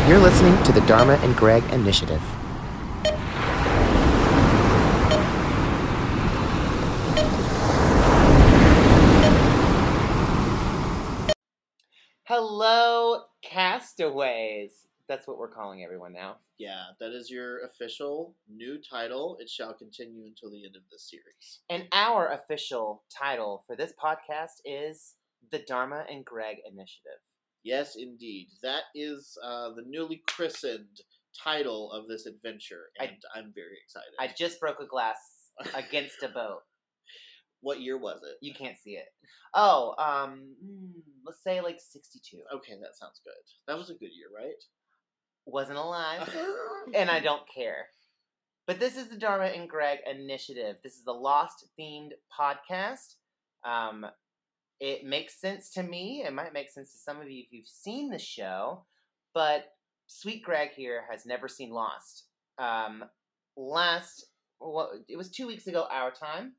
You're listening to the Dharma and Greg Initiative. Hello, castaways. That's what we're calling everyone now. Yeah, that is your official new title. It shall continue until the end of this series. And our official title for this podcast is the Dharma and Greg Initiative. Yes, indeed. That is the newly christened title of this adventure, and I'm very excited. I just broke a glass against a boat. What year was it? You can't see it. Oh, let's say like 62. Okay, that sounds good. That was a good year, right? Wasn't alive, and I don't care. But this is the Dharma and Greg Initiative. This is a Lost-themed podcast. It makes sense to me. It might make sense to some of you if you've seen the show, but Sweet Greg here has never seen Lost. It was 2 weeks ago, our time.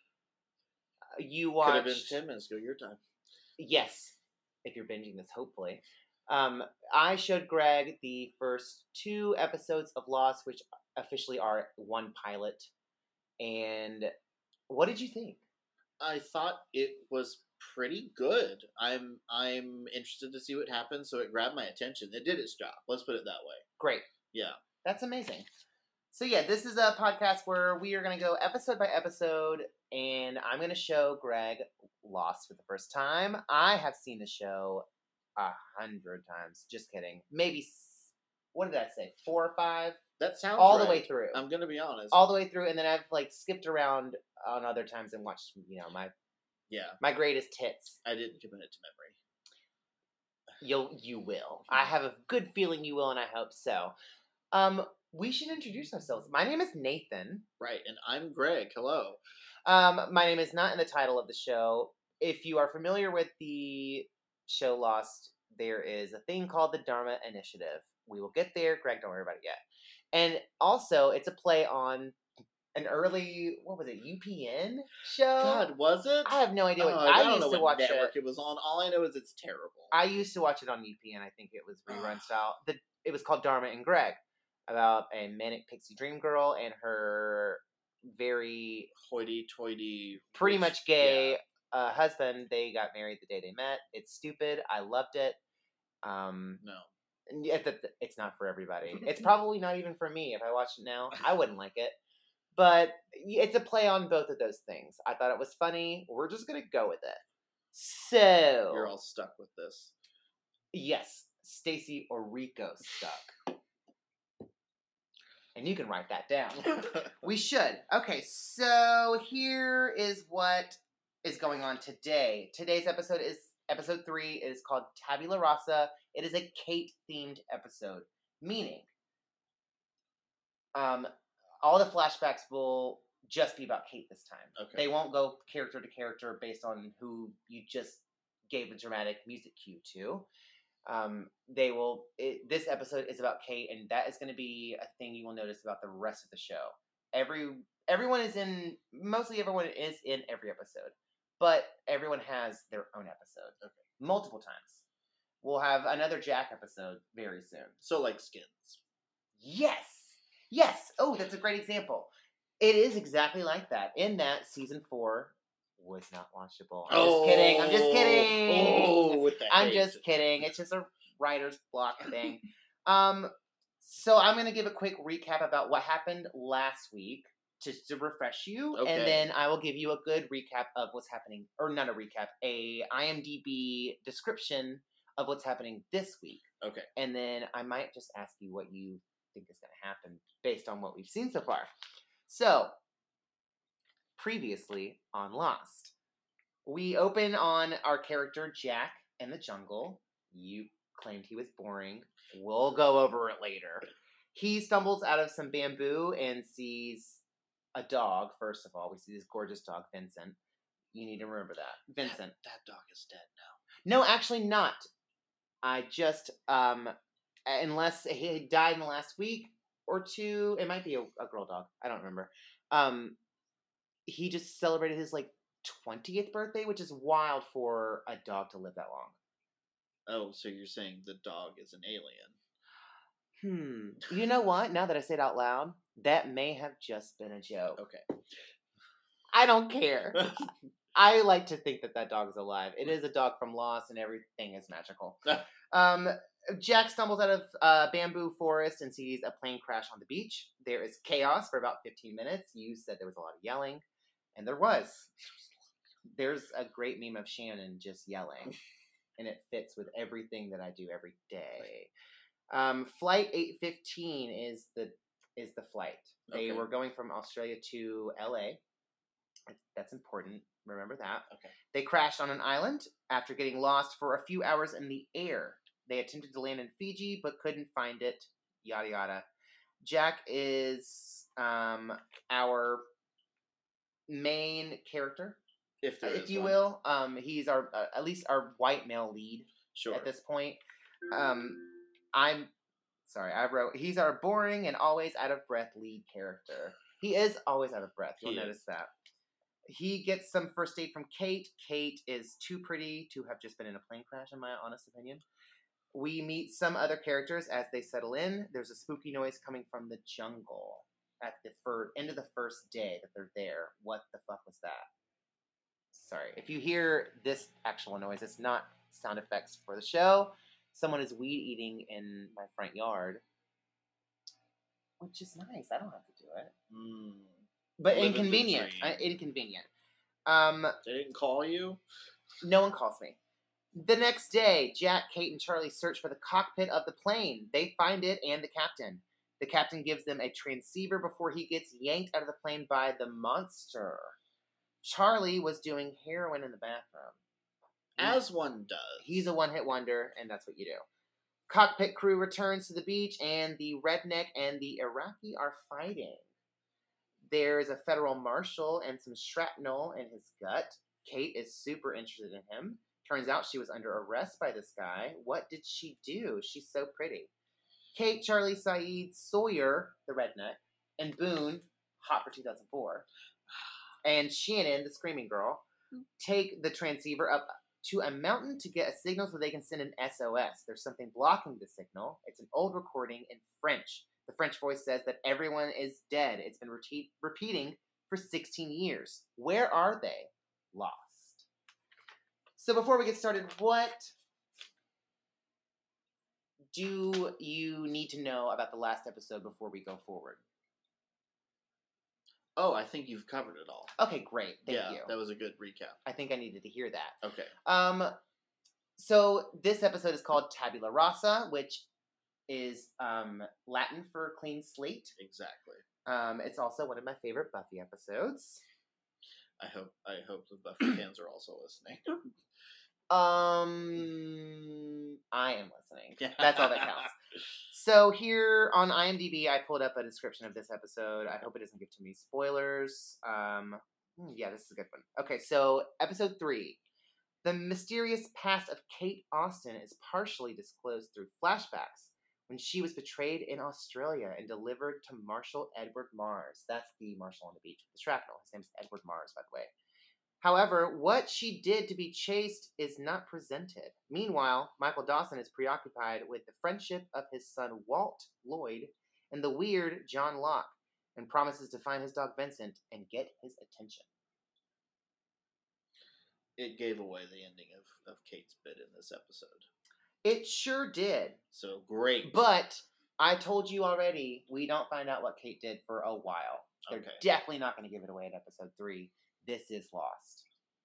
You watched... Could have been 10 minutes ago, your time. Yes, if you're binging this, hopefully. I showed Greg the first 2 episodes of Lost, which officially are one pilot. And what did you think? I thought it was pretty good. I'm interested to see what happens, so it grabbed my attention. It did its job. Let's put it that way. Great. Yeah. That's amazing. So yeah, this is a podcast where we are going to go episode by episode, and I'm going to show Greg Lost for the first time. I have seen the show 100 times. Just kidding. Maybe, what did I say, 4 or 5? That sounds all right. the way through. I'm going to be honest. All the way through, and then I've like skipped around on other times and watched, my greatest hits. I didn't commit it to memory. You will. I have a good feeling you will, and I hope so. We should introduce ourselves. My name is Nathan. Right, and I'm Greg. Hello. My name is not in the title of the show. If you are familiar with the show Lost, there is a thing called the Dharma Initiative. We will get there. Greg, don't worry about it yet. And also, it's a play on an early, what was it, UPN show? God, was it? I have no idea. I used to watch network it was on. All I know is it's terrible. I used to watch it on UPN. I think it was rerun style. It was called Dharma and Greg, about a manic pixie dream girl and her very hoity-toity, pretty much gay husband. They got married the day they met. It's stupid. I loved it. No. It's not for everybody. It's probably not even for me. If I watched it now, I wouldn't like it. But it's a play on both of those things. I thought it was funny. We're just going to go with it. So... You're all stuck with this. Yes. Stacy Orico stuck. And you can write that down. We should. Okay, so here is what is going on today. Today's episode is episode 3. It is called Tabula Rasa. It is a Kate-themed episode. Meaning, all the flashbacks will just be about Kate this time. Okay. They won't go character to character based on who you just gave a dramatic music cue to. This episode is about Kate, and that is going to be a thing you will notice about the rest of the show. Mostly everyone is in every episode, but everyone has their own episode. Okay. Multiple times. We'll have another Jack episode very soon. So like Skins. Yes! Yes! Oh, that's a great example. It is exactly like that. In that, season 4 was not watchable. I'm just kidding. Oh, with the I'm just kidding. It's just a writer's block thing. So I'm going to give a quick recap about what happened last week just to refresh you. Okay. And then I will give you a good recap of what's happening. Or not a recap, a IMDb description of what's happening this week. Okay. And then I might just ask you what you think is going to happen based on what we've seen so far. So, previously on Lost, we open on our character Jack in the jungle. You claimed he was boring. We'll go over it later. He stumbles out of some bamboo and sees a dog. First of all, we see this gorgeous dog, Vincent. You need to remember that. Vincent. That dog is dead now. No, actually not. I just, unless he died in the last week or 2, it might be a girl dog. I don't remember. He just celebrated his, 20th birthday, which is wild for a dog to live that long. Oh, so you're saying the dog is an alien? You know what? Now that I say it out loud, that may have just been a joke. Okay. I don't care. I like to think that that dog is alive. It is a dog from Lost, and everything is magical. Jack stumbles out of bamboo forest and sees a plane crash on the beach. There is chaos for about 15 minutes. You said there was a lot of yelling, and there was. There's a great meme of Shannon just yelling, and it fits with everything that I do every day. Flight 815 is the flight. They were going from Australia to LA. That's important. Remember that. Okay. They crashed on an island after getting lost for a few hours in the air. They attempted to land in Fiji but couldn't find it. Yada yada. Jack is our main character, if you will. He's our at least our white male lead. Sure. At this point. I'm sorry, I wrote he's our boring and always out of breath lead character. He is always out of breath. You'll notice that. He gets some first aid from Kate. Kate is too pretty to have just been in a plane crash, in my honest opinion. We meet some other characters as they settle in. There's a spooky noise coming from the jungle at the end of the first day that they're there. What the fuck was that? Sorry. If you hear this actual noise, it's not sound effects for the show. Someone is weed eating in my front yard, which is nice. I don't have to do it. But inconvenient. Inconvenient. They didn't call you? No one calls me. The next day, Jack, Kate, and Charlie search for the cockpit of the plane. They find it and the captain. The captain gives them a transceiver before he gets yanked out of the plane by the monster. Charlie was doing heroin in the bathroom. As one does. He's a one-hit wonder, and that's what you do. Cockpit crew returns to the beach, and the redneck and the Iraqi are fighting. There's a federal marshal and some shrapnel in his gut. Kate is super interested in him. Turns out she was under arrest by this guy. What did she do? She's so pretty. Kate, Charlie, Saeed, Sawyer, the redneck, and Boone, hot for 2004, and Shannon, the screaming girl, take the transceiver up to a mountain to get a signal so they can send an SOS. There's something blocking the signal. It's an old recording in French. The French voice says that everyone is dead. It's been repeating for 16 years. Where are they? Lost. So before we get started, what do you need to know about the last episode before we go forward? Oh, I think you've covered it all. Okay, great. Thank you. That was a good recap. I think I needed to hear that. Okay. So this episode is called Tabula Rasa, which is Latin for clean slate. Exactly. It's also one of my favorite Buffy episodes. I hope the Buffy fans are also listening. I am listening. That's all that counts. So here on IMDb, I pulled up a description of this episode. I hope it doesn't give too many spoilers. Yeah, this is a good one. Okay, so episode 3. The mysterious past of Kate Austen is partially disclosed through flashbacks when she was betrayed in Australia and delivered to Marshal Edward Mars. That's the marshal on the beach with the shrapnel. His name's Edward Mars, by the way. However, what she did to be chased is not presented. Meanwhile, Michael Dawson is preoccupied with the friendship of his son Walt Lloyd and the weird John Locke, and promises to find his dog Vincent and get his attention. It gave away the ending of Kate's bit in this episode. It sure did. So great. But I told you already, we don't find out what Kate did for a while. They're definitely not going to give it away in episode 3. This is Lost.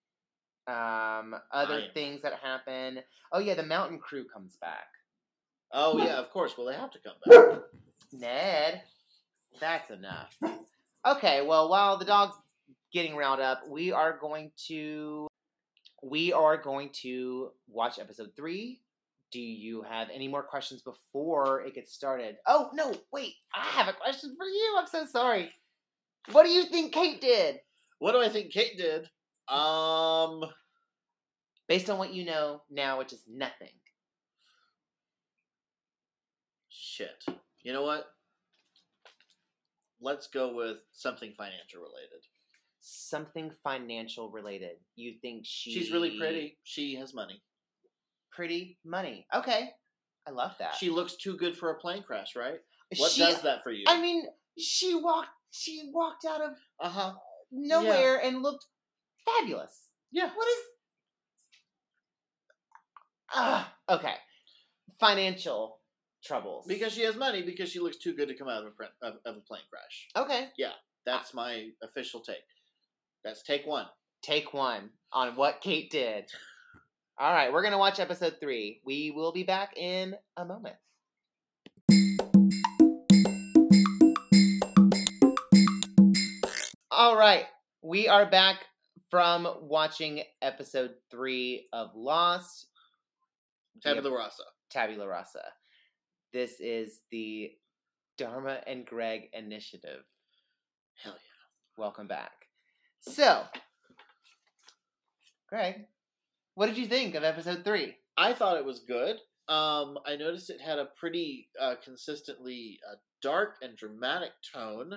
Other things that happen. Oh yeah, the mountain crew comes back. Oh yeah, of course. Well, they have to come back. Ned, that's enough. Okay, well, while the dog's getting riled up, we are going to watch episode 3. Do you have any more questions before it gets started? Oh no, wait! I have a question for you. I'm so sorry. What do you think Kate did? What do I think Kate did? Based on what you know now, which is nothing. Shit. You know what? Let's go with something financial related. Something financial related. You think She's really pretty. She has money. Pretty money. Okay. I love that. She looks too good for a plane crash, right? What She- does that for you? I mean, she walked out of Uh-huh. nowhere and looked fabulous. Yeah. What is? Okay. Financial troubles. Because she has money, because she looks too good to come out of a plane crash. Okay. That's my official take. That's take one. Take one on what Kate did. All right, we're going to watch episode 3. We will be back in a moment. All right, we are back from watching episode 3 of Lost. Tabula Rasa. Tabula Rasa. This is the Dharma and Greg initiative. Hell yeah. Welcome back. So, Greg, what did you think of episode 3? I thought it was good. I noticed it had a pretty consistently dark and dramatic tone.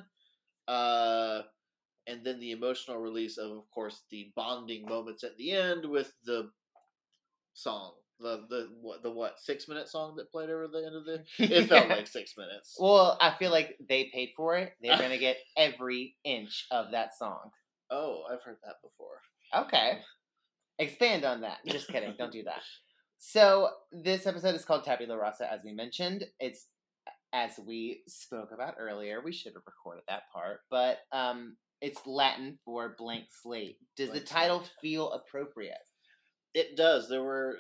And then the emotional release of course, the bonding moments at the end with the song. The 6-minute song that played over the end of the... It felt like 6 minutes. Well, I feel like they paid for it. They're going to get every inch of that song. Oh, I've heard that before. Okay. Expand on that. Just kidding. Don't do that. So, this episode is called Tabula Rasa, as we mentioned. It's, as we spoke about earlier, we should have recorded that part, but it's Latin for blank slate. Does the title feel appropriate? It does. There were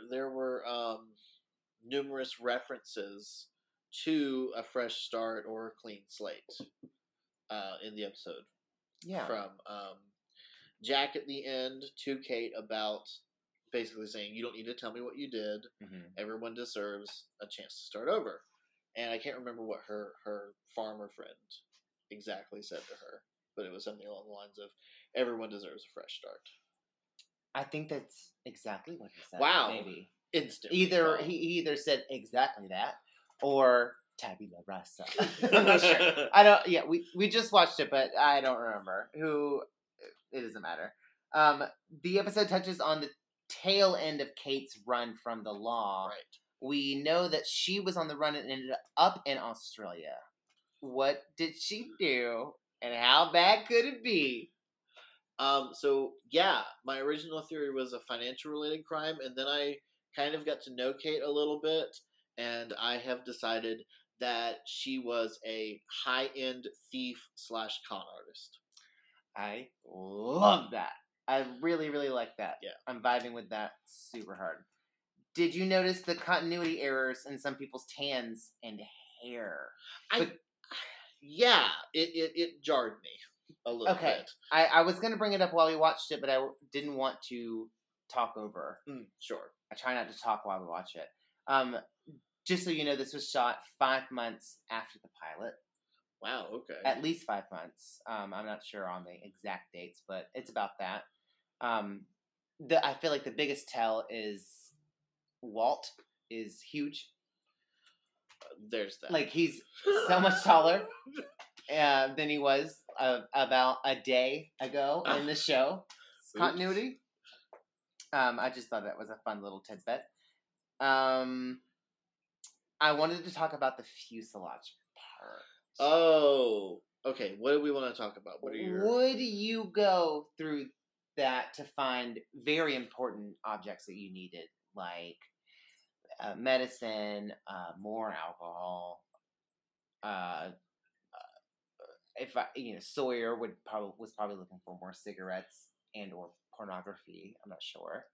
numerous references to a fresh start or a clean slate in the episode. Yeah. From Jack at the end to Kate about basically saying, you don't need to tell me what you did. Mm-hmm. Everyone deserves a chance to start over. And I can't remember what her farmer friend exactly said to her, but it was something along the lines of, everyone deserves a fresh start. I think that's exactly what he said. Wow. Maybe. Instant. He either said exactly that or Tabula Rasa. I'm not sure. I don't. Yeah, we just watched it, but I don't remember who. It doesn't matter. The episode touches on the tail end of Kate's run from the law. Right. We know that she was on the run and ended up in Australia. What did she do, and how bad could it be? So yeah, my original theory was a financial related crime, and then I kind of got to know Kate a little bit, and I have decided that she was a high-end thief / con artist. I love that. I really, really like that. Yeah. I'm vibing with that super hard. Did you notice the continuity errors in some people's tans and hair? Yeah, it jarred me a little bit. I was going to bring it up while we watched it, but I didn't want to talk over. Sure. I try not to talk while we watch it. Just so you know, this was shot 5 months after the pilot. Wow, okay. At least 5 months. I'm not sure on the exact dates, but it's about that. I feel like the biggest tell is Walt is huge. There's that. Like, he's so much taller than he was about a day ago in the show. Continuity. I just thought that was a fun little tidbit. I wanted to talk about the fuselage part. Oh, okay. What do we want to talk about? What are your... Would you go through that to find very important objects that you needed, like medicine, more alcohol? If Sawyer was probably looking for more cigarettes and or pornography. I'm not sure.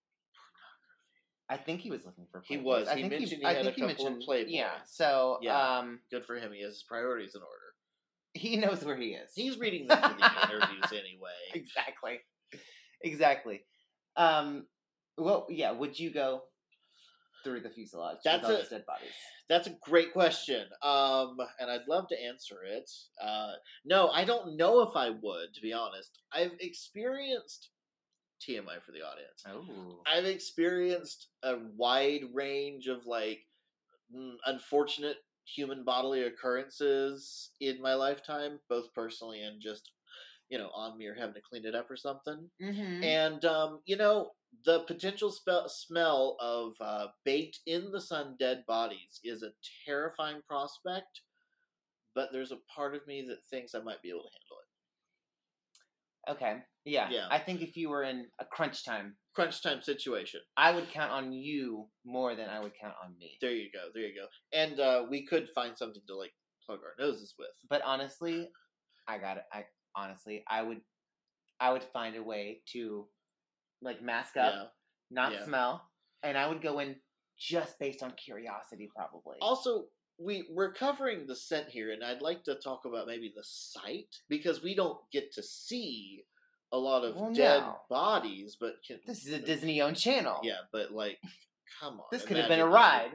I think he was looking for Playboys. He was. He mentioned he had a couple of Playboys. Yeah, so... Yeah, good for him. He has his priorities in order. He knows where he is. He's reading them for the interviews anyway. Exactly. Well, yeah, would you go through the fuselage with all those dead bodies? That's a great question. And I'd love to answer it. No, I don't know if I would, to be honest. I've experienced... TMI for the audience. Oh. I've experienced a wide range of unfortunate human bodily occurrences in my lifetime, both personally and just on me or having to clean it up or something. Mm-hmm. And the potential smell of baked in the sun dead bodies is a terrifying prospect, but there's a part of me that thinks I might be able to handle it. Okay. Yeah. Yeah. I think if you were in a crunch time Situation. I would count on you more than I would count on me. There you go. And we could find something to like plug our noses with. But honestly, I would find a way to like mask up, not smell, and I would go in just based on curiosity, probably. Also, we're covering the scent here, and I'd like to talk about maybe the sight, because we don't get to see a lot of dead bodies, but this is a Disney-owned channel. Yeah, but like, come on. This could have been a ride.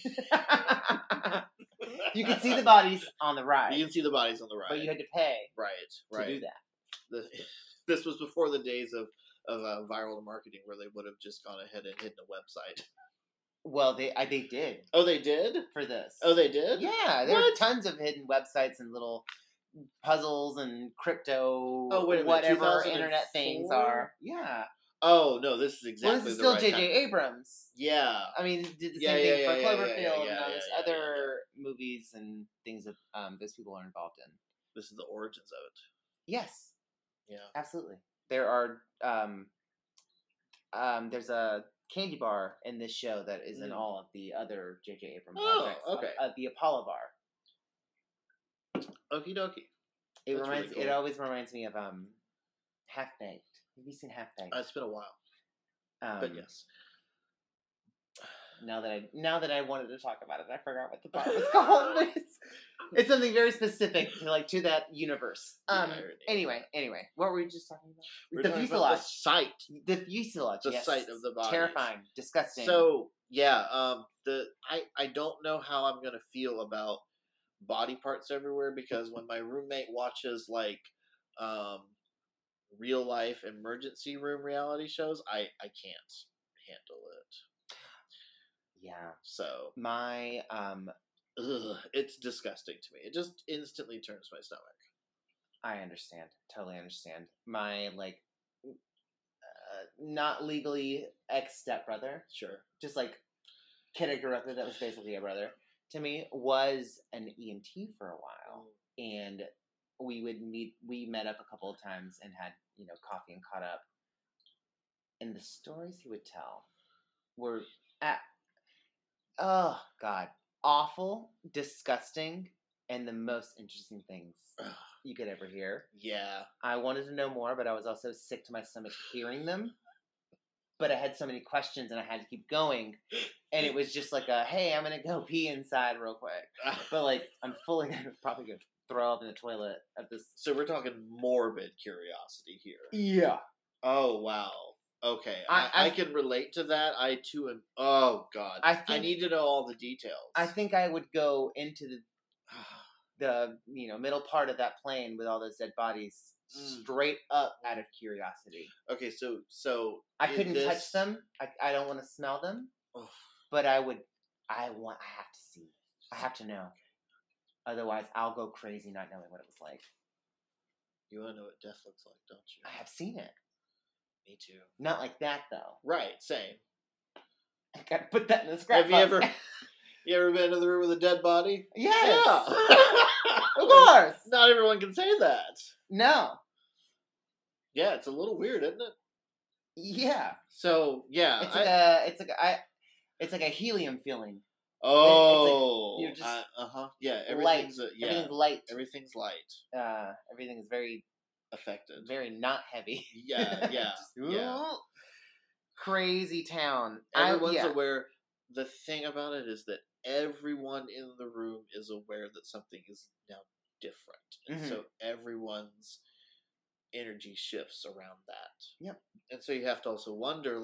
You could see the bodies on the ride. You can see the bodies on the ride. But you had to pay to do that. This was before the days of viral marketing where they would have just gone ahead and hidden a website. Well, they did. Oh, they did? For this. Oh, they did? Yeah, there are tons of hidden websites and little puzzles and crypto, whatever internet things are. Yeah. Oh, no, this is exactly this is still J.J. Abrams. Yeah. I mean, did the same thing for Cloverfield and all these other movies and things that those people are involved in. This is the origins of it. Yes. Yeah. Absolutely. There are there's a candy bar in this show that is in all of the other J.J. Abrams projects. Okay. The Apollo bar. Okie dokie. It always reminds me of Half Baked. Have you seen Half Baked? It's been a while. But yes. Now that I wanted to talk about it, I forgot what the bar was called. It's something very specific to that universe. Anyway, what were we just talking about? The fuselage. The fuselage. The sight of the body. Terrifying, disgusting. So yeah, I don't know how I'm gonna feel about body parts everywhere, because when my roommate watches like real life emergency room reality shows, I can't handle it. Yeah. So my it's disgusting to me. It just instantly turns my stomach. I understand. Totally understand. My not legally ex-stepbrother. Sure. Just like kid I grew up with that was basically a brother to me, was an EMT for a while. And we met up a couple of times and had, coffee and caught up. And the stories he would tell were oh God, awful, disgusting, and the most interesting things you could ever hear. Yeah. I wanted to know more, but I was also sick to my stomach hearing them. But I had so many questions and I had to keep going. And it was just like hey, I'm going to go pee inside real quick. But I'm fully probably going to throw up in the toilet at this. So we're talking morbid curiosity here. Yeah. Oh, wow. Okay. I can relate to that. I too am. Oh, God. I need to know all the details. I think I would go into the middle part of that plane with all those dead bodies straight up out of curiosity. Okay, so I couldn't touch them. I don't want to smell them. But I have to see. I have to know. Otherwise, I'll go crazy not knowing what it was like. You want to know what death looks like, don't you? I have seen it. Me too. Not like that, though. Right, same. I gotta put that in the scrapbook. You ever been in the room with a dead body? Yes. Yeah. Of course. Not everyone can say that. No. Yeah, it's a little weird, isn't it? Yeah. So, yeah. It's like a helium feeling. Oh. You're just yeah, everything's light. Everything's light. Everything is very affected. Very not heavy. Yeah. Yeah. Crazy town. Everyone's aware. The thing about it is that everyone in the room is aware that something is now different. And so everyone's energy shifts around that. Yep. And so you have to also wonder,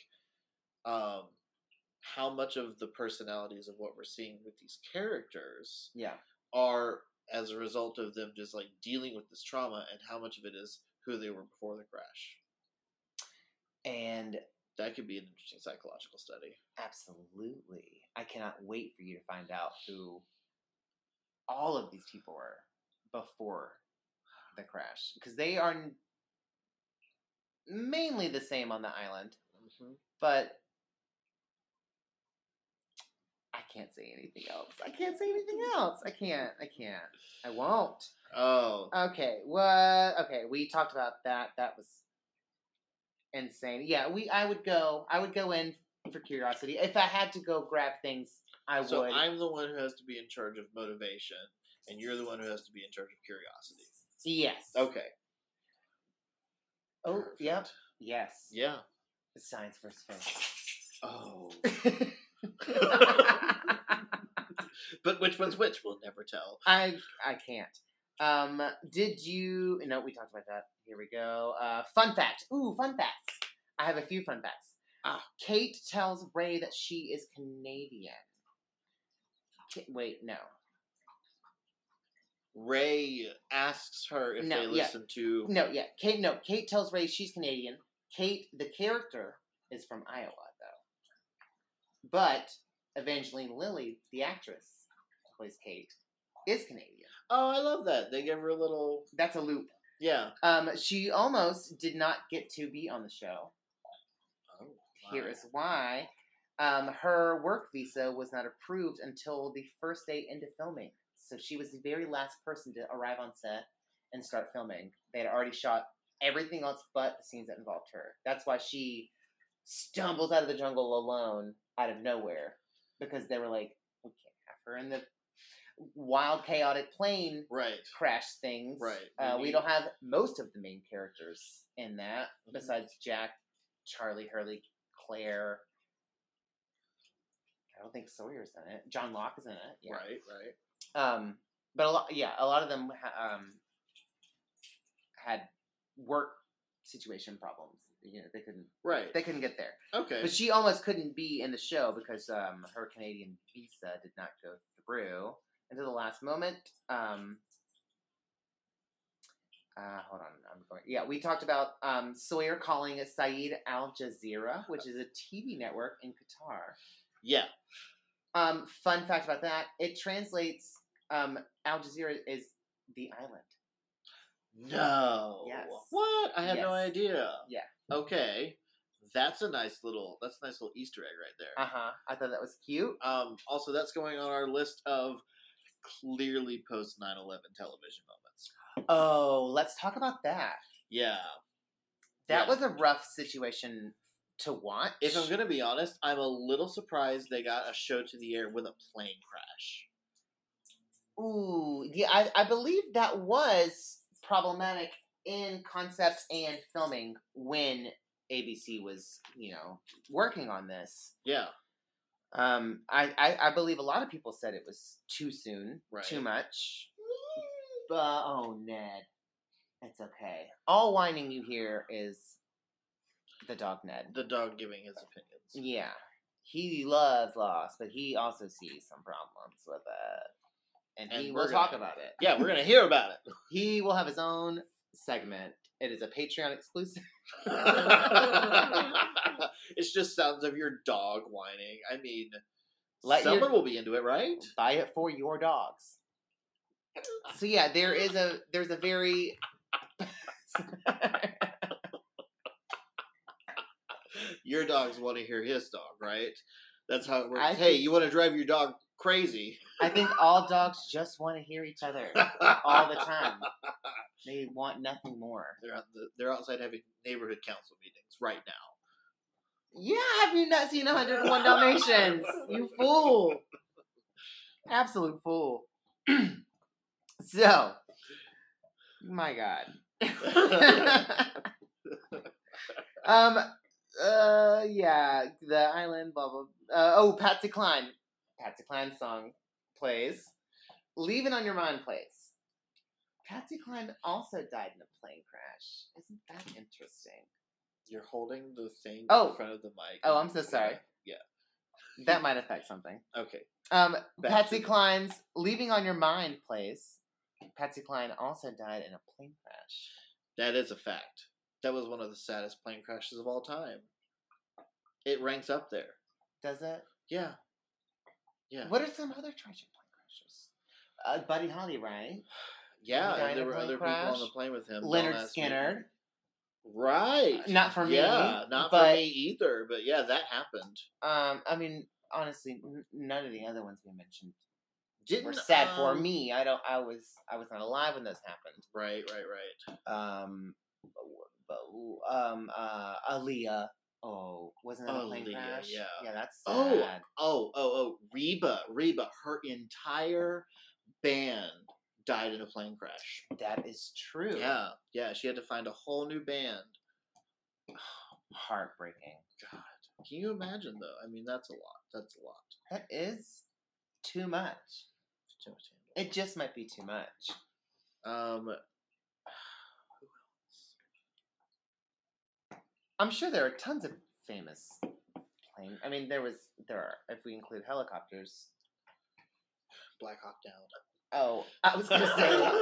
how much of the personalities of what we're seeing with these characters are as a result of them just dealing with this trauma, and how much of it is who they were before the crash. And that could be an interesting psychological study. Absolutely. I cannot wait for you to find out who all of these people were before the crash. Because they are mainly the same on the island. But I can't say anything else. I can't say anything else. I can't. I won't. Oh. Okay. What? Okay. We talked about that. That was insane. Yeah. I would go in for curiosity. If I had to go grab things, I would. So I'm the one who has to be in charge of motivation, and you're the one who has to be in charge of curiosity. Yes. Okay. Oh. Perfect. Yep. Yes. Yeah. It's science versus fiction. Oh. But which one's which? We'll never tell. I can't. Did you? No, we talked about that. Here we go. Fun fact. Ooh, fun facts. I have a few fun facts. Kate tells Ray that she is Canadian. Wait, no. Ray asks her if they listen to. Kate tells Ray she's Canadian. Kate, the character, is from Iowa, though. But Evangeline Lilly, the actress who plays Kate, is Canadian. Oh, I love that. They give her a little. That's a loop. Yeah. She almost did not get to be on the show. Oh. Wow. Here is why. Her work visa was not approved until the first day into filming. So she was the very last person to arrive on set and start filming. They had already shot everything else but the scenes that involved her. That's why she stumbles out of the jungle alone, out of nowhere. Because they were like, we can't have her in the wild, chaotic plane crash things. Right. We don't have most of the main characters in that, besides Jack, Charlie, Hurley, Claire. I don't think Sawyer's in it. John Locke is in it. Yeah. Right. But a lot of them had work situation problems. You know, they couldn't get there. Okay. But she almost couldn't be in the show because her Canadian visa did not go through until the last moment. Hold on, I'm going. Yeah, we talked about Sawyer calling it Saeed Al Jazeera, which is a TV network in Qatar. Yeah. Fun fact about that: it translates. Al Jazeera is the island. No. Yes. What? I had no idea. Yeah. Okay. That's a nice little Easter egg right there. I thought that was cute. Also, that's going on our list of clearly post 9/11 television moments. Oh, let's talk about that. Yeah. That was a rough situation to watch. If I'm going to be honest, I'm a little surprised they got a show to the air with a plane crash. Ooh, yeah, I believe that was problematic in concept and filming when ABC was, working on this. Yeah. I believe a lot of people said it was too soon, too much. But, oh, Ned. It's okay. All whining you hear is the dog Ned. The dog giving his opinions. Yeah. He loves Lost, but he also sees some problems with it. And he will talk about it. Yeah, we're going to hear about it. He will have his own segment. It is a Patreon exclusive. It's just sounds of your dog whining. I mean, someone will be into it, right? Buy it for your dogs. So yeah, there's a very your dogs want to hear his dog, right? That's how it works. Hey, you want to drive your dog crazy? I think all dogs just want to hear each other all the time. They want nothing more. They're outside having neighborhood council meetings right now. Yeah, have you not seen 101 Dalmatians? You fool. Absolute fool. So, my God. Yeah, the island, blah, blah. Patsy Cline. Patsy Cline's song plays. Leave It On Your Mind plays. Patsy Cline also died in a plane crash. Isn't that interesting? You're holding the thing in front of the mic. Oh, I'm so sorry. Yeah. That might affect something. Okay. Patsy Cline's Leaving On Your Mind plays. Patsy Cline also died in a plane crash. That is a fact. That was one of the saddest plane crashes of all time. It ranks up there. Does it? Yeah. Yeah. What are some other tragic plane crashes? Buddy Holly, right? Yeah, and there were other people on the plane with him. Leonard Skinner. Right. Not for me. Yeah, not for but me either. But yeah, that happened. I mean, honestly, none of the other ones we mentioned were Didn't sad for me. I was not alive when those happened. Right. Aaliyah. Oh, wasn't that a plane crash? Yeah, that's sad. Reba. Her entire band died in a plane crash. That is true. Yeah. She had to find a whole new band. Heartbreaking. God, can you imagine though? I mean, that's a lot. That is too much. It just might be too much. Who else? I'm sure there are tons of famous plane. I mean, there are, if we include helicopters. Black Hawk Down. Oh, I was gonna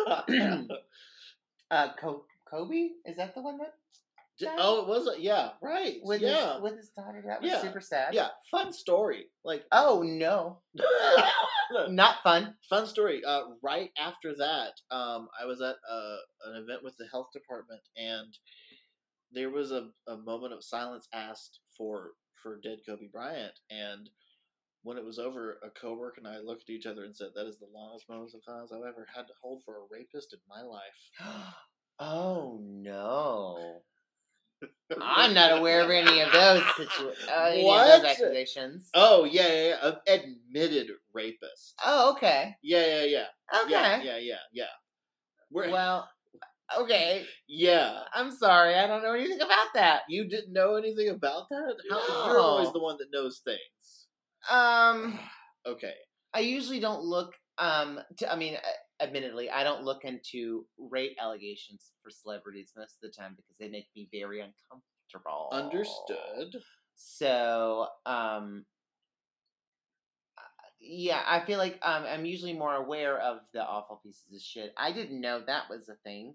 say, Kobe? Is that the one that? Oh, it was. Yeah, right. With his daughter. That was super sad. Yeah, fun story. Like, oh no, not fun. Fun story. Right after that, I was at an event with the health department, and there was a moment of silence asked for dead Kobe Bryant, and when it was over, a coworker and I looked at each other and said, "That is the longest moment of silence I've ever had to hold for a rapist in my life." Oh no. I'm not aware of any of those those accusations. Oh yeah. Admitted rapist. Oh, okay. Yeah. Okay. Yeah. Well, okay. Yeah. I'm sorry, I don't know anything about that. You didn't know anything about that? No. You're always the one that knows things. Okay. I usually don't look. Admittedly, I don't look into rape allegations for celebrities most of the time because they make me very uncomfortable. Understood. So, yeah, I feel like I'm usually more aware of the awful pieces of shit. I didn't know that was a thing.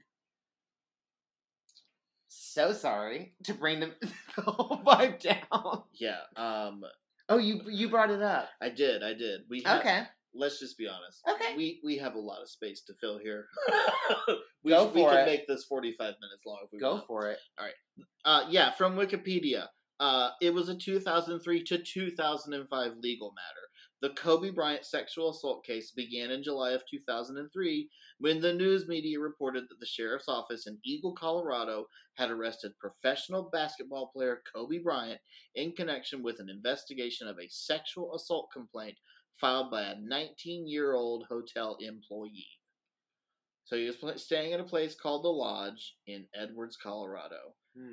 So sorry to bring the whole vibe down. Yeah. Oh, you brought it up. I did. Okay. Let's just be honest. Okay. We have a lot of space to fill here. We can make this 45 minutes long if we want. Go for it. All right. Yeah, from Wikipedia. It was a 2003 to 2005 legal matter. The Kobe Bryant sexual assault case began in July of 2003 when the news media reported that the sheriff's office in Eagle, Colorado had arrested professional basketball player Kobe Bryant in connection with an investigation of a sexual assault complaint filed by a 19-year-old hotel employee. So he was staying at a place called The Lodge in Edwards, Colorado.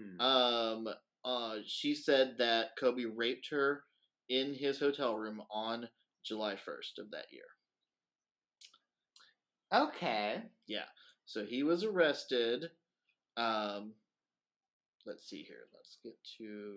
She said that Kobe raped her in his hotel room on July 1st of that year. Okay. Yeah. So he was arrested. Let's see here. Let's get to...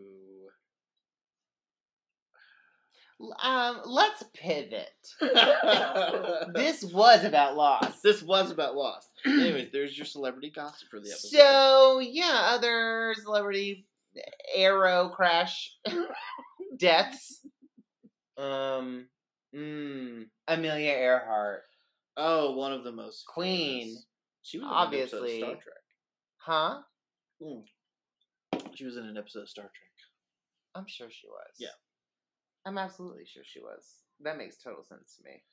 Let's pivot. This was about Lost. Anyways, there's your celebrity gossip for the episode. So, yeah, other celebrity aero crash deaths. Amelia Earhart. Oh, one of the most Queen. Famous. She was obviously. In an episode of Star Trek. Huh? She was in an episode of Star Trek. I'm sure she was. Yeah. I'm absolutely sure she was. That makes total sense to me.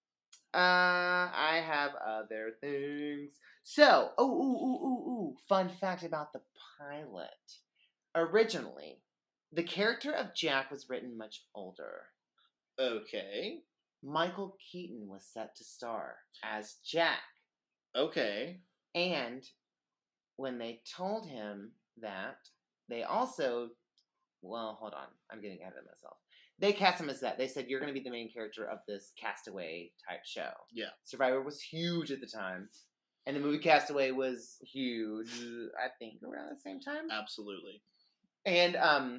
I have other things. So, fun fact about the pilot. Originally, the character of Jack was written much older. Okay. Michael Keaton was set to star as Jack. Okay. And when they told him that, they also... Well, hold on. I'm getting ahead of myself. They cast him as that. They said, you're going to be the main character of this Castaway type show. Yeah. Survivor was huge at the time. And the movie Castaway was huge, I think, around the same time. Absolutely. And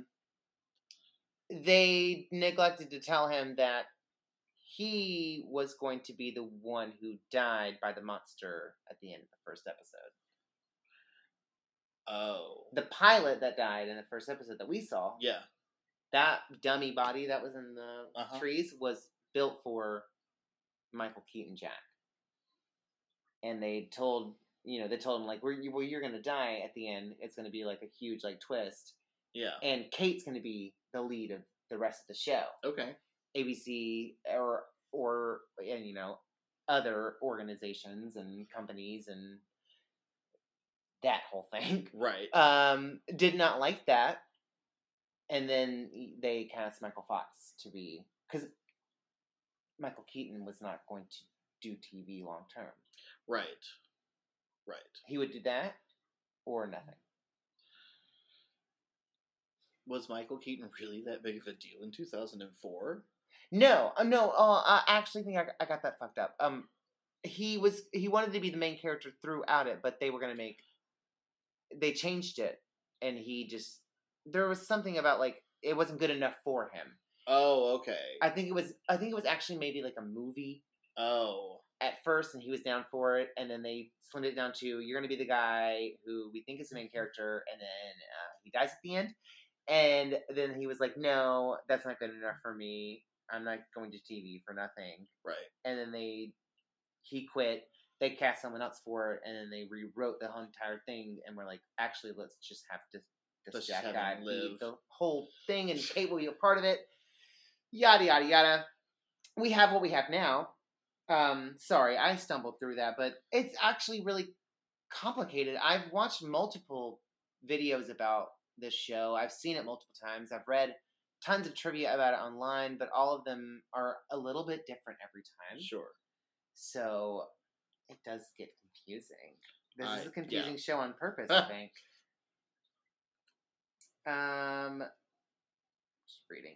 they neglected to tell him that he was going to be the one who died by the monster at the end of the first episode. Oh. The pilot that died in the first episode that we saw. Yeah. That dummy body that was in the trees was built for Michael Keaton Jack. And they told they told him like, you're gonna die at the end. It's gonna be like a huge like twist, Yeah. and Kate's gonna be the lead of the rest of the show. Okay. ABC or and other organizations and companies and that whole thing. Right. Did not like that, and then they cast Michael Fox to be, because Michael Keaton was not going to do TV long term. Right. Right. He would do that or nothing. Was Michael Keaton really that big of a deal in 2004? No. I actually think I got that fucked up. He wanted to be the main character throughout it, but they changed it, and there was something about like it wasn't good enough for him. Oh, okay. I think it was actually maybe like a movie. Oh. At first, and he was down for it, and then they slimmed it down to, you're going to be the guy who we think is the main character, and then he dies at the end. And then he was like, no, that's not good enough for me. I'm not going to TV for nothing. Right. And then he quit. They cast someone else for it, and then they rewrote the whole entire thing, and we're like, actually, let's just have this Jack guy be the whole thing, and Kate will be a part of it. Yada, yada, yada. We have what we have now. Sorry, I stumbled through that, but it's actually really complicated. I've watched multiple videos about this show. I've seen it multiple times. I've read tons of trivia about it online, but all of them are a little bit different every time. Sure. So it does get confusing. This is a confusing show on purpose, I think. I'm just reading.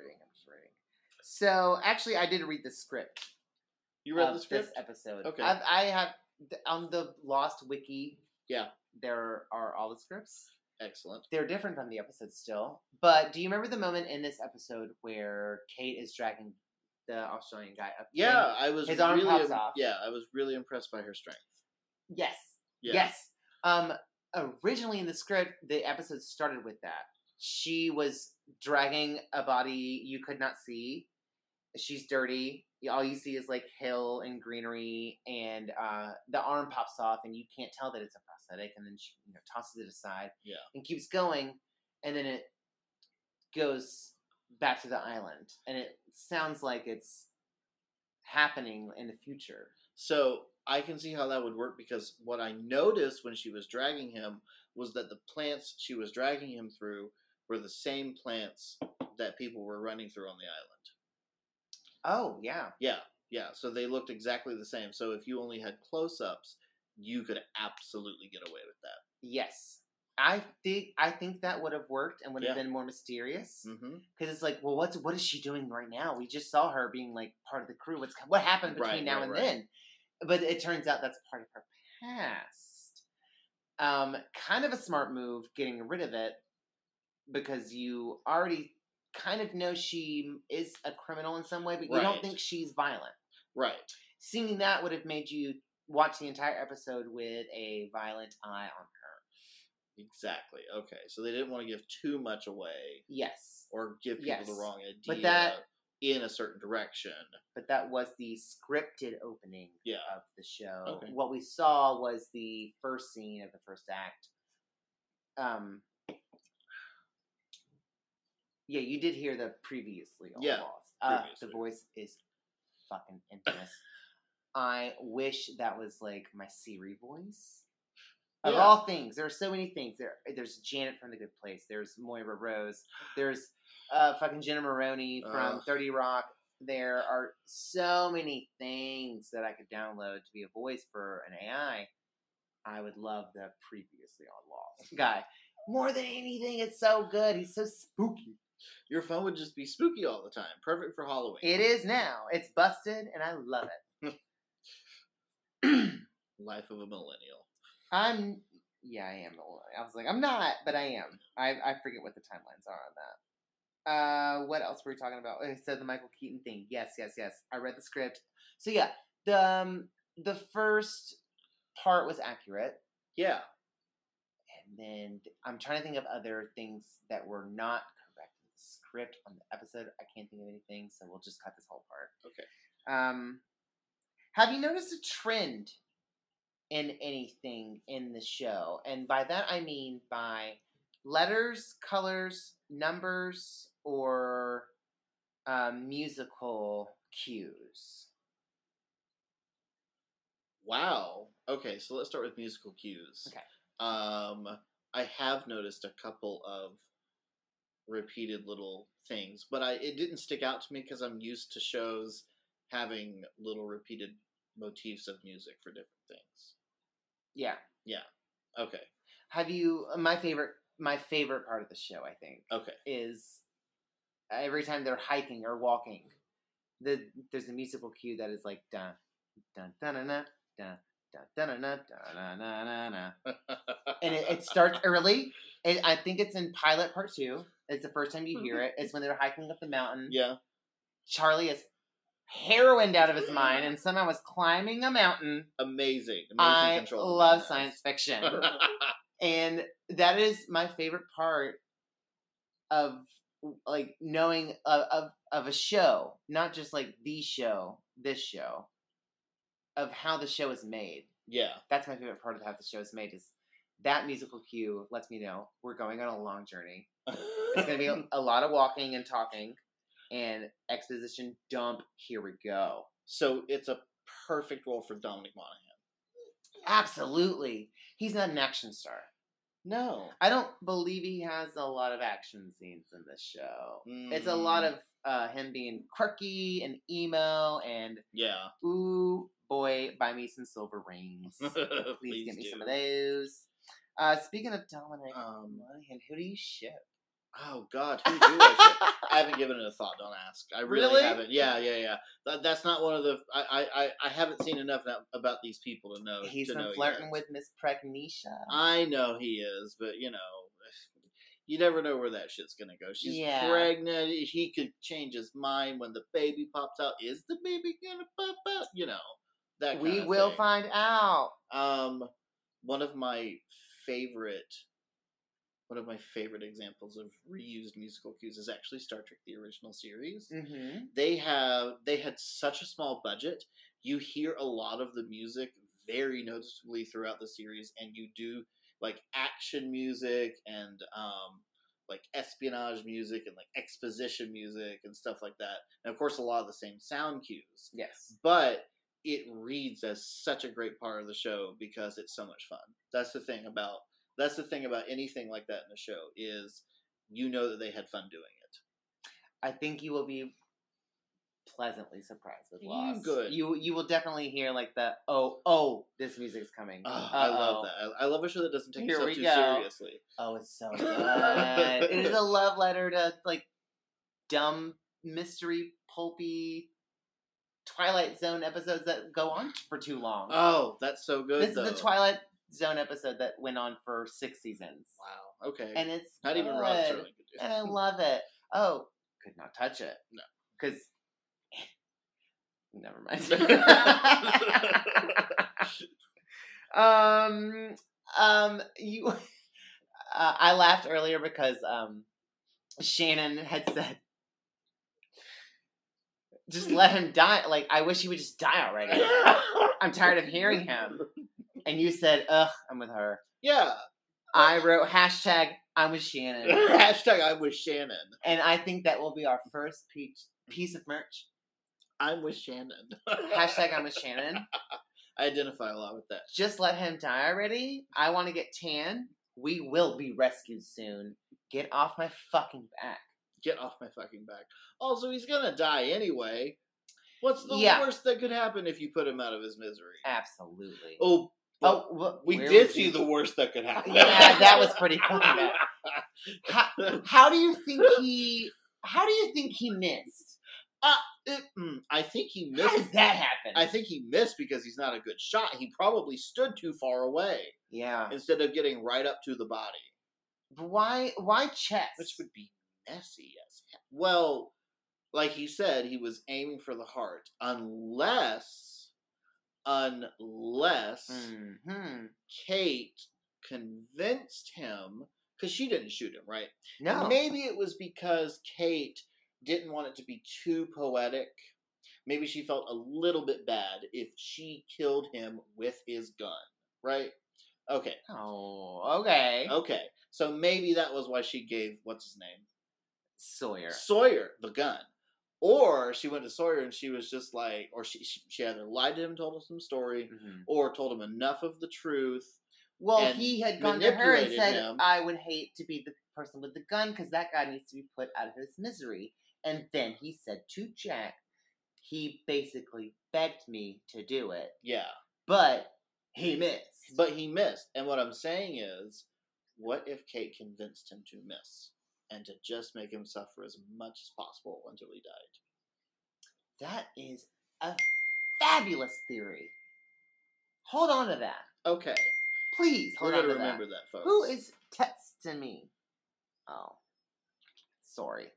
So actually, I did read the script. You read the script? This episode. Okay. I have on the Lost Wiki. Yeah. There are all the scripts. Excellent. They're different from the episodes still. But do you remember the moment in this episode where Kate is dragging the Australian guy up? Yeah, I was his arm pops off. Yeah, I was really impressed by her strength. Yes. Yeah. Yes. Originally in the script, the episode started with that. She was dragging a body you could not see. She's dirty. All you see is like hill and greenery, and the arm pops off, and you can't tell that it's a prosthetic. And then she tosses it aside, and keeps going, and then it goes back to the island, and it sounds like it's happening in the future. So I can see how that would work, because what I noticed when she was dragging him was that the plants she was dragging him through were the same plants that people were running through on the island. Oh, yeah. Yeah. So they looked exactly the same. So if you only had close-ups, you could absolutely get away with that. Yes. I think that would have worked and would have been more mysterious. Because it's like, well, what is she doing right now? We just saw her being like part of the crew. What happened between now and then? But it turns out that's part of her past. Kind of a smart move getting rid of it, because you already kind of know she is a criminal in some way, but you don't think she's violent. Right. Seeing that would have made you watch the entire episode with a violent eye on her. Exactly. Okay. So they didn't want to give too much away. Yes. Or give people the wrong idea. But that, in a certain direction. But that was the scripted opening of the show. Okay. What we saw was the first scene of the first act. Yeah, you did hear the previously on Lost. The voice is fucking infamous. I wish that was like my Siri voice. Of all things, there are so many things. There's Janet from The Good Place. There's Moira Rose. There's fucking Jenna Maroney from 30 Rock. There are so many things that I could download to be a voice for an AI. I would love the previously on Lost guy more than anything. It's so good. He's so spooky. Your phone would just be spooky all the time. Perfect for Halloween. It is now. It's busted, and I love it. Life of a millennial. I am. I was like, I'm not, but I am. I forget what the timelines are on that. What else were we talking about? I said the Michael Keaton thing. Yes. I read the script. So yeah, the first part was accurate. Yeah. And then I'm trying to think of other things that were not correct in the script on the episode. I can't think of anything, so we'll just cut this whole part. Okay. Have you noticed a trend in anything in the show. And by that I mean by letters, colors, numbers, or musical cues. Wow. Okay, so let's start with musical cues. Okay. I have noticed a couple of repeated little things, but it didn't stick out to me because I'm used to shows having little repeated motifs of music for different things. Yeah. Yeah. Okay. Have you my favorite part of the show, I think, Okay. is every time they're hiking or walking, there's a musical cue that is like dun dun dun dun dun dun dun dun dun dun dun dun, and it starts early. I think it's in pilot part 2. It's the first time you hear it. It's when they're hiking up the mountain. Yeah. Charlie is heroined out of his mind and somehow is climbing a mountain. Amazing. I control love science fiction. And that is my favorite part of like knowing of a show, not just like the show, this show, of how the show is made. Yeah. That's my favorite part of how the show is made, is that musical cue lets me know we're going on a long journey. It's going to be a lot of walking and talking and exposition dump. Here we go. So it's a perfect role for Dominic Monaghan. Absolutely. He's not an action star. No. I don't believe he has a lot of action scenes in this show. It's a lot of him being quirky and emo and yeah. Ooh, boy, buy me some silver rings. Please get me do. some of those. Speaking of Dominic Monaghan, who do you ship? Oh God, who do I ship? I haven't given it a thought. Don't ask. I really haven't. Yeah. That's not one of the. I haven't seen enough about these people to know. He's been flirting with Miss Pregnisha. I know he is, but you never know where that shit's gonna go. She's pregnant. He could change his mind when the baby pops out. Is the baby gonna pop out? That. We will find out. One of my favorite examples of reused musical cues is actually Star Trek: The Original Series. Mm-hmm. They had such a small budget. You hear a lot of the music very noticeably throughout the series, and you do like action music and like espionage music and like exposition music and stuff like that. And of course, a lot of the same sound cues. Yes, but it reads as such a great part of the show because it's so much fun. That's the thing about anything like that in the show is that they had fun doing it. I think you will be pleasantly surprised with Lost. Good. You will definitely hear like the this music's coming. I love that. I love a show that doesn't take itself too seriously. Oh, it's so good. It is a love letter to like dumb mystery pulpy Twilight Zone episodes that go on for too long. Oh, that's so good. This is the Twilight Zone episode that went on for 6 seasons. Wow. Okay. And it's not good. Even Rod Serling could do. And I love it. Oh, could not touch it. No, because never mind. You. I laughed earlier because Shannon had said, "Just let him die." Like, I wish he would just die already. I'm tired of hearing him. And you said, "Ugh, I'm with her." Yeah. I wrote hashtag I'm with Shannon. Hashtag I'm with Shannon. And I think that will be our first piece of merch. I'm with Shannon. Hashtag I'm with Shannon. I identify a lot with that. Just let him die already. I want to get tan. We will be rescued soon. Get off my fucking back. Get off my fucking back. Also, he's gonna die anyway. What's the worst that could happen if you put him out of his misery? Absolutely. We did see the worst that could happen. Yeah, that was pretty fucking bad. How do you think he missed? I think he missed. How does that happen? I think he missed because he's not a good shot. He probably stood too far away. Yeah. Instead of getting right up to the body. But why chest? Which would be messy as hell. Well, like he said, he was aiming for the heart. Unless Kate convinced him, because she didn't shoot him, right? No. Maybe it was because Kate didn't want it to be too poetic. Maybe she felt a little bit bad if she killed him with his gun. right? Okay. Oh, okay. Okay. So maybe that was why she gave, what's his name? Sawyer the gun. Or she went to Sawyer and she was just like, or she either lied to him, told him some story, or told him enough of the truth. Well, and he had gone to her and manipulated said, him. I would hate to be the person with the gun because that guy needs to be put out of his misery. And then he said to Jack, he basically begged me to do it. Yeah. But he missed. And what I'm saying is, what if Kate convinced him to miss? And to just make him suffer as much as possible until he died. That is a fabulous theory. Hold on to that. Okay. Please hold on to that. We're going to remember that, folks. Who is texting me? Oh. Sorry.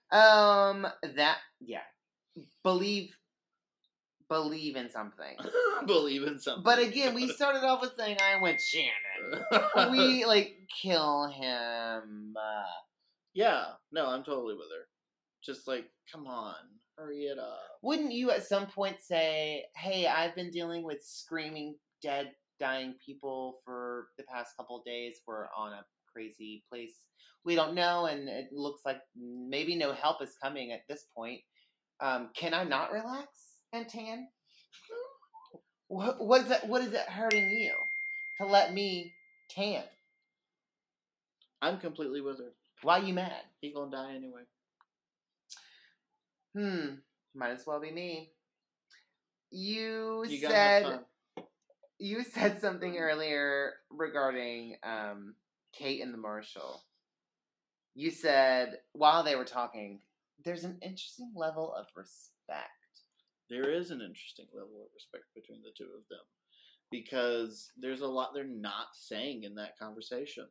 Believe in something. Believe in something. But again, we started off with saying I went Shannon. We, kill him. Yeah. No, I'm totally with her. Just come on. Hurry it up. Wouldn't you at some point say, hey, I've been dealing with screaming, dead, dying people for the past couple of days. We're on a crazy place we don't know, and it looks like maybe no help is coming at this point. Can I not relax and tan? What is it hurting you to let me tan? I'm completely with her. Why you mad? He gonna die anyway. Might as well be me. You said something earlier regarding Kate and the Marshal. You said while they were talking, there's an interesting level of respect. There is an interesting level of respect between the two of them, because there's a lot they're not saying in that conversation.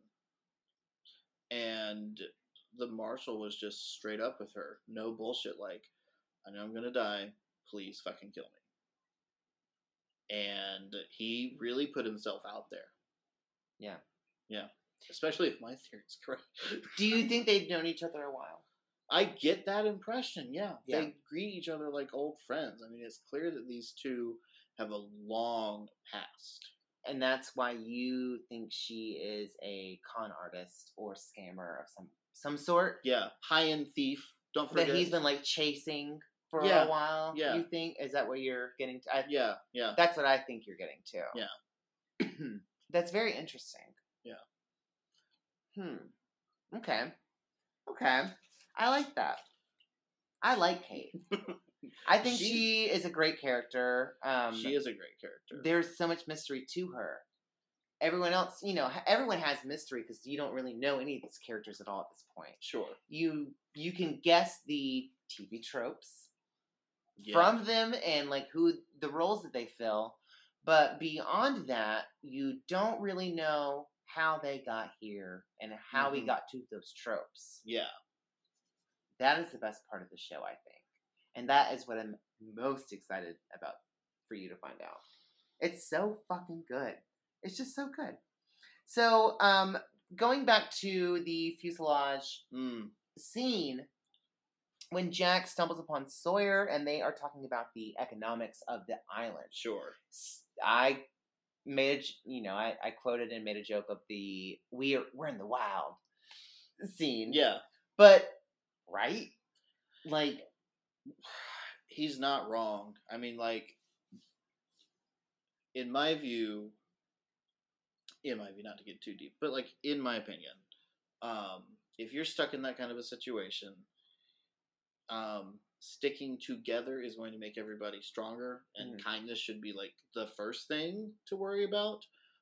And the Marshal was just straight up with her. No bullshit, I know I'm gonna die, please fucking kill me. And he really put himself out there. Yeah. Yeah. Especially if my theory is correct. Do you think they've known each other a while? I get that impression, yeah. They greet each other like old friends. I mean, it's clear that these two have a long past. And that's why you think she is a con artist or scammer of some sort? Yeah. High-end thief. Don't forget. That he's been, chasing for a while, you think? Is that what you're getting to? Yeah. That's what I think you're getting to. Yeah. That's very interesting. Yeah. Okay. I like that. I like Kate. I think she is a great character. She is a great character. There's so much mystery to her. Everyone else, everyone has mystery because you don't really know any of these characters at all at this point. Sure. You can guess the TV tropes from them and who the roles that they fill, but beyond that, you don't really know how they got here and how we got to those tropes. Yeah. That is the best part of the show, I think. And that is what I'm most excited about for you to find out. It's so fucking good. It's just so good. So, going back to the fuselage scene, when Jack stumbles upon Sawyer and they are talking about the economics of the island. Sure. I made I quoted and made a joke of the we're in the wild scene. Yeah. But right? He's not wrong. I mean, in my view, not to get too deep, but in my opinion, if you're stuck in that kind of a situation, sticking together is going to make everybody stronger, and kindness should be the first thing to worry about.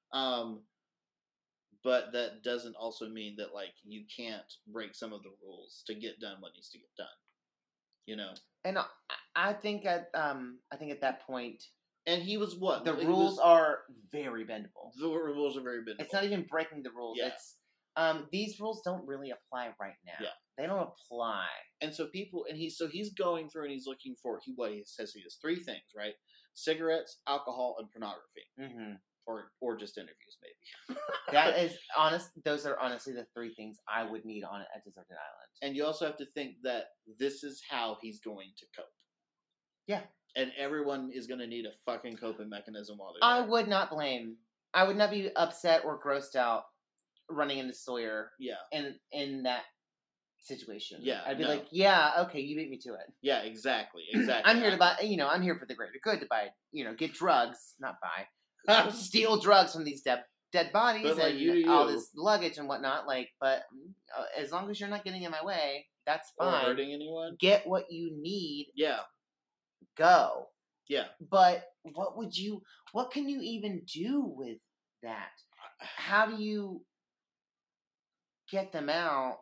But that doesn't also mean that you can't break some of the rules to get done what needs to get done. And I think at that point, and he was what the rules are very bendable. The rules are very bendable. It's not even breaking the rules. Yeah. It's these rules don't really apply right now. Yeah. They don't apply. And so he's going through and he's looking for he says he has three things, right? Cigarettes, alcohol, and pornography. Mm-hmm. Or just interviews, maybe. That is honest. Those are honestly the three things I would need on a deserted island. And you also have to think that this is how he's going to cope. Yeah. And everyone is going to need a fucking coping mechanism while they're I there. would not blame I would not be upset or grossed out running into Sawyer Yeah. in that situation. Yeah, I'd be no. like, yeah, okay, you beat me to it. Yeah, exactly. Exactly. I'm here to buy, I'm here for the greater good to buy, get drugs, not buy, steal drugs from these dead bodies But, like, and you do all you. this luggage and whatnot. Like, but as long as you're not getting in my way, that's Or fine. hurting anyone. Get what you need. Yeah. Go. Yeah. But what can you even do with that? How do you get them out?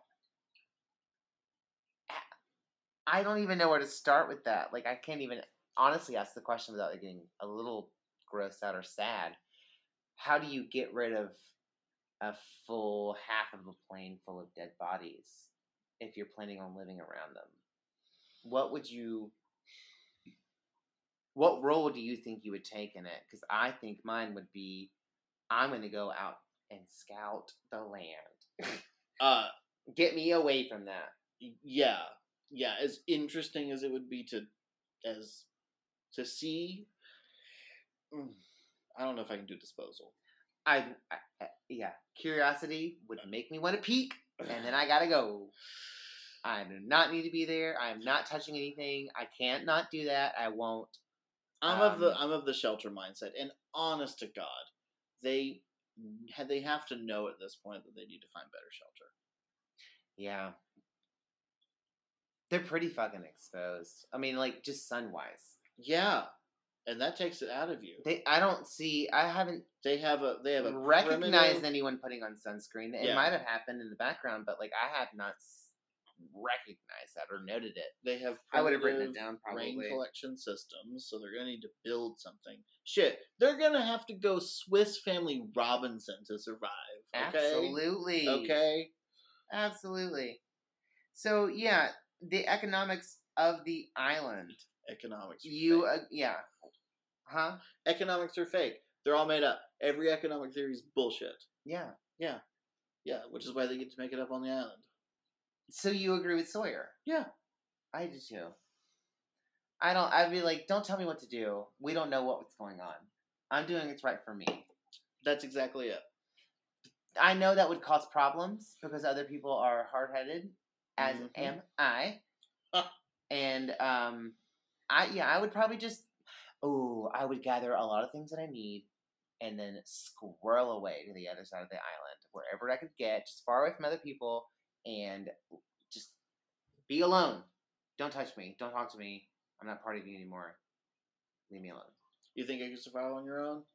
I don't even know where to start with that. Like, I can't even honestly ask the question without getting a little grossed out or sad. How do you get rid of a full half of a plane full of dead bodies if you're planning on living around them? What role do you think you would take in it? Because I think mine would be, I'm going to go out and scout the land. Get me away from that. Yeah. Yeah, as interesting as it would be to see, I don't know if I can do disposal. Yeah, curiosity would make me want to peek, and then I gotta go. I do not need to be there. I am not touching anything. I can't not do that. I won't. I'm of the shelter mindset, and honest to God, they have to know at this point that they need to find better shelter. Yeah. They're pretty fucking exposed. I mean, like, just sun-wise. Yeah, and that takes it out of you. I haven't They have a recognized anyone putting on sunscreen. It Yeah. might have happened in the background, but, like, I have not recognized that or noted it. They have I would have written it down, probably. rain collection systems, so they're going to need to build something. Shit, they're going to have to go Swiss Family Robinson to survive. Okay? Absolutely. Okay? Absolutely. So, yeah, the economics of the island. Economics are fake. Yeah. Huh? Economics are fake. They're all made up. Every economic theory is bullshit. Yeah. Yeah. Yeah, which is why they get to make it up on the island. So you agree with Sawyer? Yeah. I do too. I'd be like, don't tell me what to do. We don't know what's going on. I'm doing what's right for me. That's exactly it. I know that would cause problems because other people are hard-headed, as am I. And I would probably I would gather a lot of things that I need and then squirrel away to the other side of the island, wherever I could get, just far away from other people, and just be alone. Don't touch me. Don't talk to me. I'm not part of you anymore. Leave me alone. You think you could survive on your own?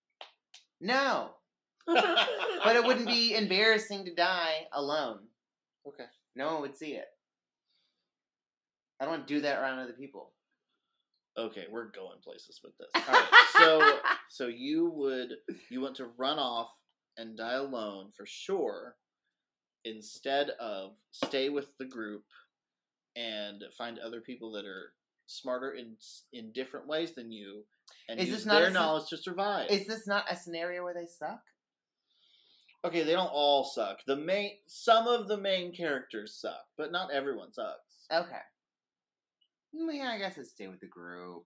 No. But it wouldn't be embarrassing to die alone. Okay. No one would see it. I don't want to do that around other people. Okay, we're going places with this. All right, so you want to run off and die alone for sure, instead of stay with the group and find other people that are smarter in different ways than you and use their knowledge to survive. Is this not a scenario where they suck? Okay, they don't all suck. Some of the main characters suck, but not everyone sucks. Okay. Yeah, I guess I'd stay with the group.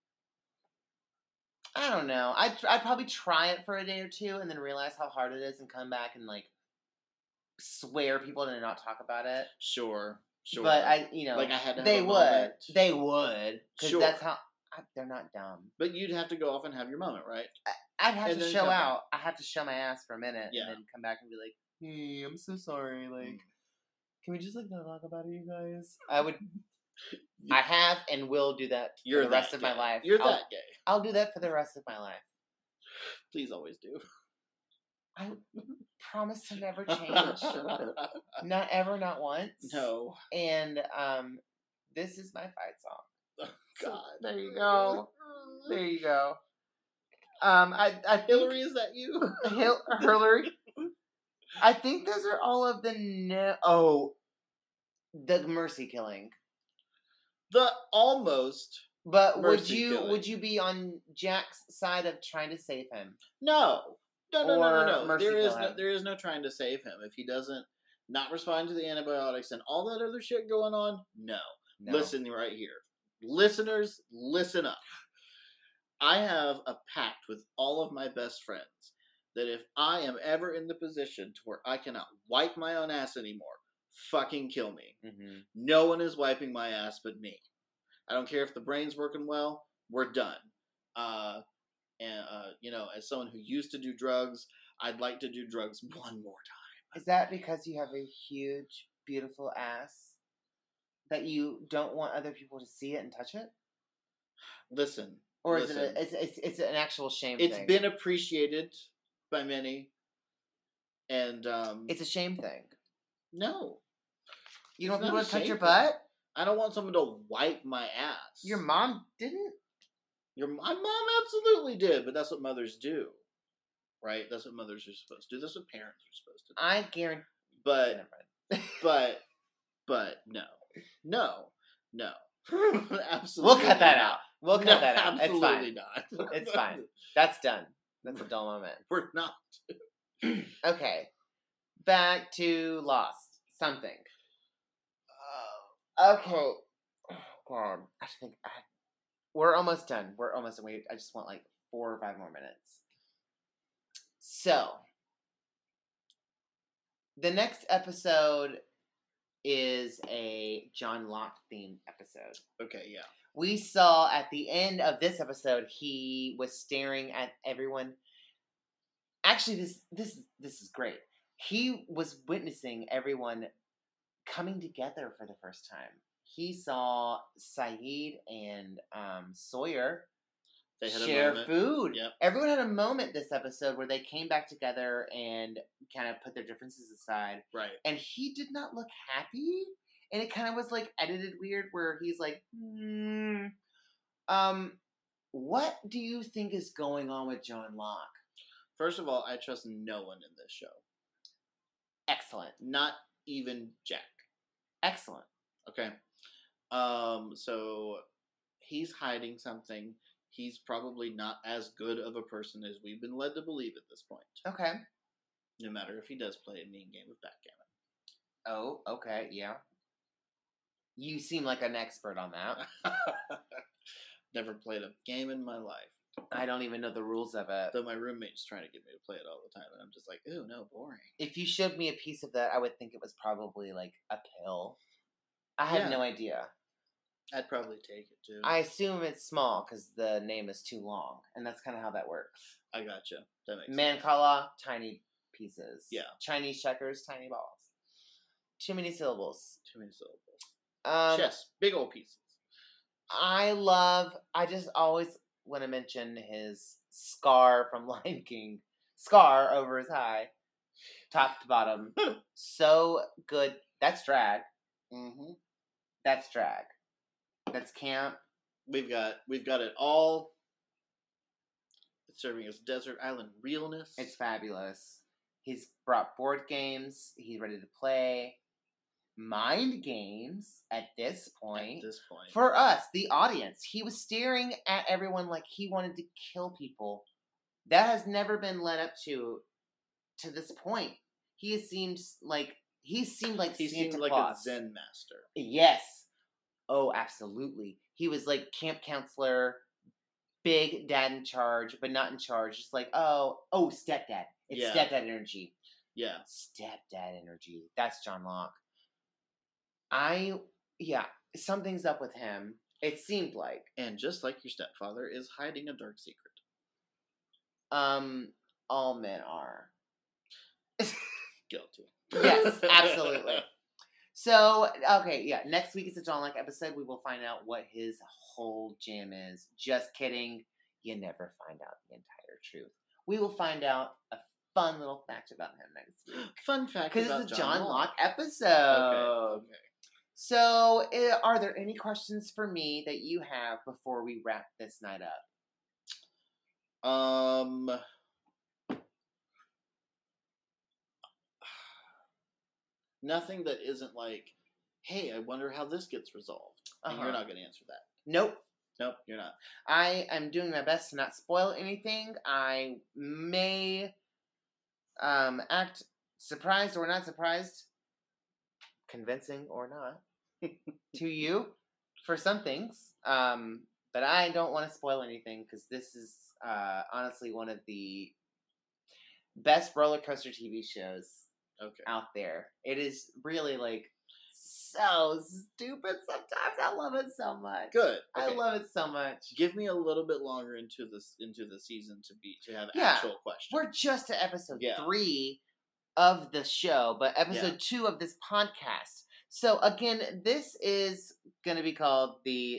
I don't know. I'd probably try it for a day or two and then realize how hard it is and come back and, like, swear people to not talk about it. Sure. But I had to have a moment. They would. Because that's how... they're not dumb. But you'd have to go off and have your moment, right? I'd have to show out. I have to show my ass for a minute and then come back and be like, hey, I'm so sorry. Like, can we just, like, not talk about it, you guys? I would... I have and will do that for the rest of my life. You're that gay. I'll do that for the rest of my life. Please always do. I promise to never change. Not ever, not once. No. And this is my fight song. Oh, God. So, there you go. There you go. Hillary, is that you? Hillary. I think those are all of the the mercy killing. The almost. But would you be on Jack's side of trying to save him? No. No. There is no trying to save him. If he doesn't not respond to the antibiotics and all that other shit going on, no. Listen right here. Listeners, listen up. I have a pact with all of my best friends that if I am ever in the position to where I cannot wipe my own ass anymore, fucking kill me. Mm-hmm. No one is wiping my ass but me. I don't care if the brain's working well. We're done. As someone who used to do drugs, I'd like to do drugs one more time. Is that because you have a huge, beautiful ass that you don't want other people to see it and touch it? Listen. Or is it's an actual shame It's thing? been appreciated by many. And it's a shame thing. No. You don't want people to touch your butt? I don't want someone to wipe my ass. Your mom didn't? My mom absolutely did, but that's what mothers do. Right? That's what mothers are supposed to do. That's what parents are supposed to do. I guarantee. But no. Absolutely. We'll cut that out. We'll cut that out. It's fine. Absolutely not. It's fine. That's done. That's a dull moment. We're not. Okay. Back to Lost. Something. Okay. Oh, God. I think we're almost done. I just want like 4 or 5 more minutes. So, the next episode is a John Locke themed episode. Okay, yeah. We saw at the end of this episode, he was staring at everyone. Actually, this is great. He was witnessing everyone coming together for the first time. He saw Sayid and Sawyer share food. Yep. Everyone had a moment this episode where they came back together and kind of put their differences aside. Right. And he did not look happy. And it kind of was like edited weird where he's like, what do you think is going on with John Locke? First of all, I trust no one in this show. Excellent. Not even Jack. Excellent. Okay. So he's hiding something. He's probably not as good of a person as we've been led to believe at this point. Okay. No matter if he does play a mean game of backgammon. Oh, okay, yeah. You seem like an expert on that. Never played a game in my life. I don't even know the rules of it. Though my roommate's trying to get me to play it all the time, and I'm just like, ooh, no, boring. If you showed me a piece of that, I would think it was probably like a pill. I have no idea. I'd probably take it too. I assume it's small because the name is too long, and that's kind of how that works. I gotcha. That makes Mancala, tiny pieces. Yeah. Chinese checkers, tiny balls. Too many syllables. Chess, big old pieces. I just always want to mention his scar from Lion King. Scar over his eye. Top to bottom. So good. That's drag. Mm-hmm. That's drag. That's camp. We've got it all. It's serving as desert island realness. It's fabulous. He's brought board games. He's ready to play. Mind games at this point. For us, the audience. He was staring at everyone like he wanted to kill people. That has never been led up to this point. He seemed like Santa Claus. A Zen master. Yes. Oh, absolutely. He was like camp counselor, big dad in charge, but not in charge. Just like, oh, stepdad. It's stepdad energy. Yeah. Stepdad energy. That's John Locke. Something's up with him. It seemed like. And just like your stepfather is hiding a dark secret. All men are. Guilty. Yes, absolutely. So, okay, yeah, next week is a John Locke episode. We will find out what his whole jam is. Just kidding. You never find out the entire truth. We will find out a fun little fact about him next week. Fun fact because it's a John Locke episode. Okay. So, are there any questions for me that you have before we wrap this night up? Nothing that isn't like, hey, I wonder how this gets resolved. And you're not going to answer that. Nope. Nope, you're not. I am doing my best to not spoil anything. I may act surprised or not surprised, convincing or not, to you for some things. But I don't want to spoil anything because this is honestly one of the best roller coaster TV shows Okay. out there. It is really like so stupid sometimes. I love it so much. Good. I Okay. love it so much. Give me a little bit longer into the season to have Yeah. actual questions. We're just to episode Yeah. 3 of the show, but episode 2 of this podcast. So again, this is going to be called the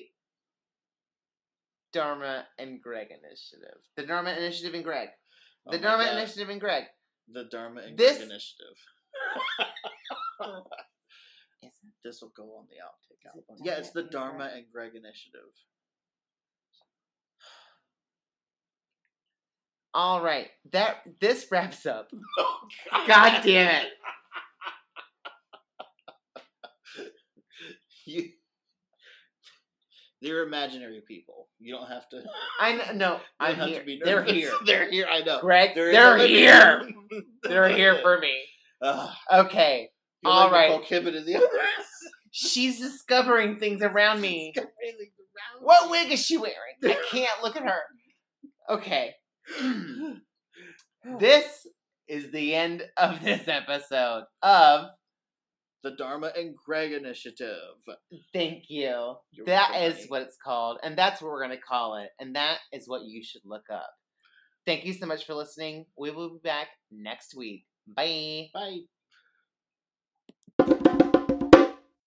Dharma and Greg Initiative. The Dharma Initiative and Greg. The Dharma Initiative and Greg. The Dharma and Greg Initiative. This will go on the outtake album. Yeah, it's the Dharma and Greg Initiative. All right, this wraps up. Oh, God damn it! They're imaginary people. You don't have to. I know. I'm here. They're here. They're here. I know. Greg, they're here. They're here for me. Okay. All right. Nicole Kidman in the others. She's discovering things around me. What wig is she wearing? I can't look at her. Okay. This is the end of this episode of the Dharma and Greg Initiative. Thank you. That is what it's called. And that's what we're going to call it. And that is what you should look up. Thank you so much for listening. We will be back next week. Bye. Bye.